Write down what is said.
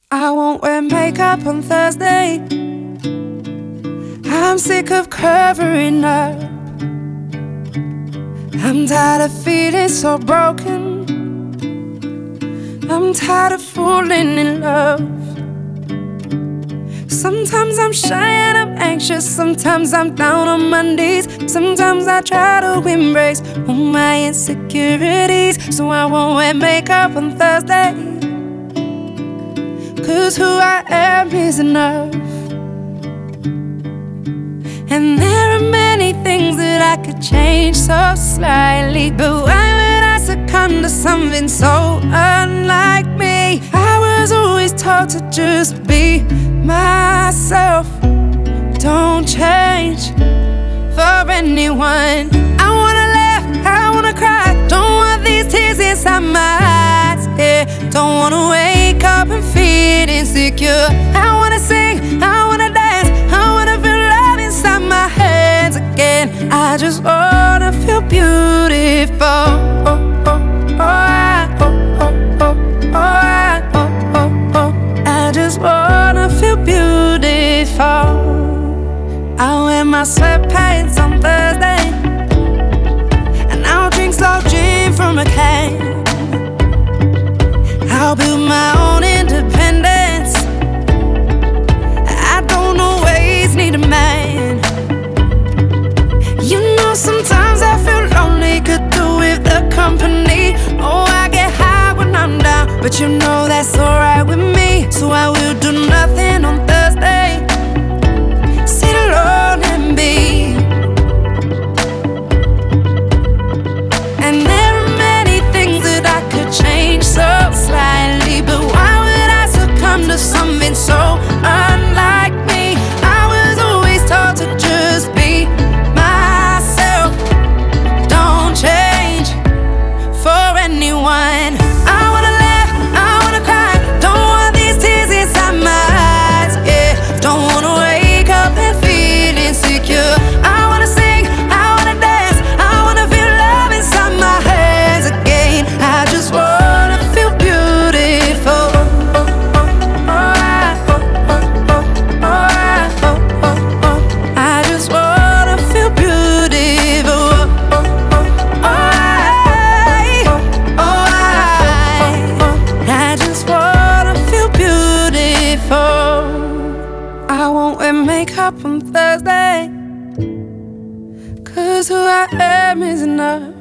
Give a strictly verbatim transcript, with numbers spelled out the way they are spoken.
I won't wear makeup on Thursday. I'm sick of covering up. I'm tired of feeling so broken. I'm tired of falling in love. Sometimes I'm shy and I'm anxious. Sometimes I'm down on my knees. Sometimes I try to embrace all my insecurities. So I won't wear makeup on Thursday, 'cause who I am is enough. And there are many things that I could change so slightly, but why would I succumb to something so unlike me? I was always taught to just be myself. Don't change for anyone. I wanna laugh, I wanna cry. Don't want these tears inside my eyes, yeah. Don't wanna wake up and feel insecure. I wanna sing, I wanna dance, I wanna feel love inside my hands again. I just wanna feel beautiful. Oh, oh, oh, I, oh, oh, oh, oh, I, oh, oh, oh. I just wanna feel beautiful. I wear my sweatpants on Thursday, and I'll drink slow gin from a can. I'll build my own independence. I don't always need a man. You know, sometimes I feel lonely, could do with the company. Oh, I get high when I'm down, but you know that's alright with me. So I will do nothing on Thursday. Sit alone and be. And there are many things that I could change so slightly, but why would I succumb to something so unlike me? I was always taught to just be myself. Don't change for anyone. I wanna laugh, I wanna cry. Don't want these tears inside my eyes, yeah. Don't wanna wake up and feel insecure. I wanna sing, I wanna dance, I wanna feel love inside my hands again. I just wanna feel beautiful. Oh, oh, oh, I, oh, oh, oh, oh, I, oh, oh, oh. I just wanna feel beautiful. Oh, oh, oh, I, oh, oh, I, I just wanna feel beautiful. I won't wear makeup on Thursday, 'cause who I am is enough.